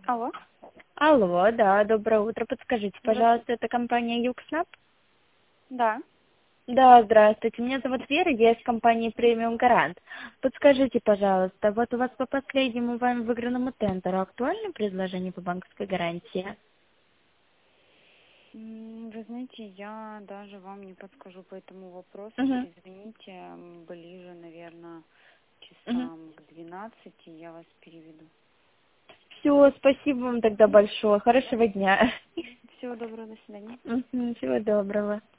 Алло. Алло, да, доброе утро. Подскажите, Здравствуйте. пожалуйста, это компания Юкснап? Да. Да, здравствуйте. Меня зовут Вера, я из компании Премиум Гарант. Подскажите, пожалуйста, вот у вас по последнему вами выигранному тендеру актуальное предложение по банковской гарантии? Вы знаете, я даже вам не подскажу по этому вопросу. Угу. Перезвоните ближе, наверное, Угу. часам к 12, я вас переведу. Все, спасибо вам тогда большое. Хорошего дня. Всего доброго, до свидания. Всего доброго.